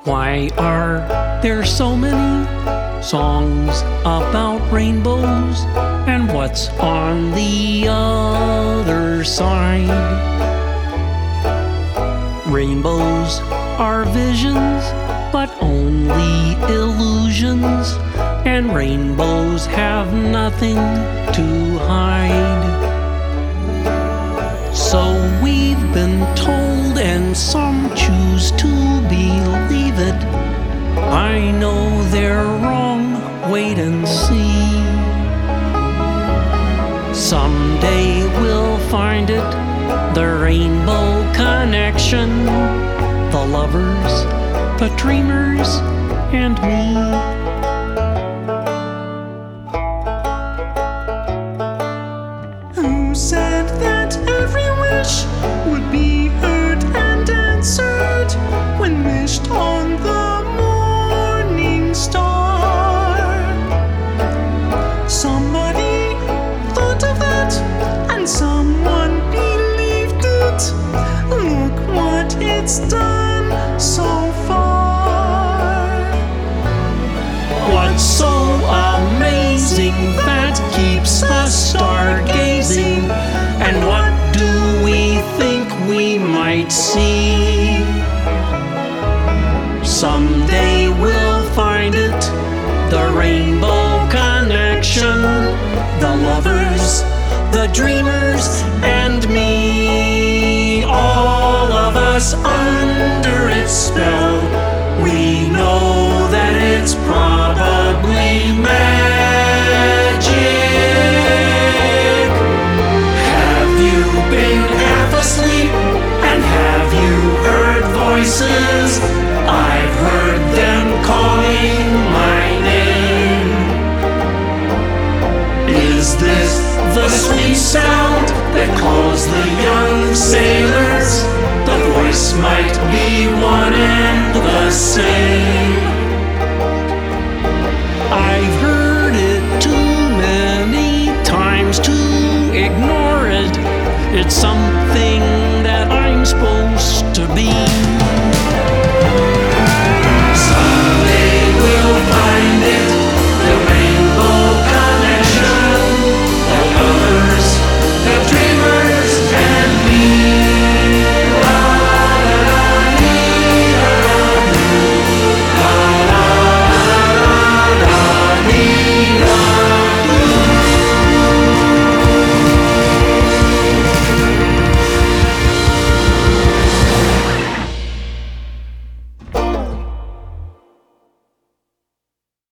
Why are there so many songs about rainbows? And what's on the other side? Rainbows are visions, but only illusions, and rainbows have nothing to hide. So we've been told, and some choose to believe it. I know they're wrong, wait and see. Someday we'll find it, the rainbow connection, the lovers, the dreamers, and me. Who said that every wish would be heard and answered when wished on the morning star? Somebody thought of that, and someone believed it. Look what it's done so far. What's so amazing that keeps us stargazing? And what do we think we might see? Someday we'll find it, the rainbow connection, the lovers, the dreamers, and me. All of us under its spell, we know that it's probably magic. Have you been half asleep, and have you heard voices? I've heard them calling my name. Is this the sweet sound that calls the young sailors? The voice might be one and the same. I've heard it too many times to ignore it. It's something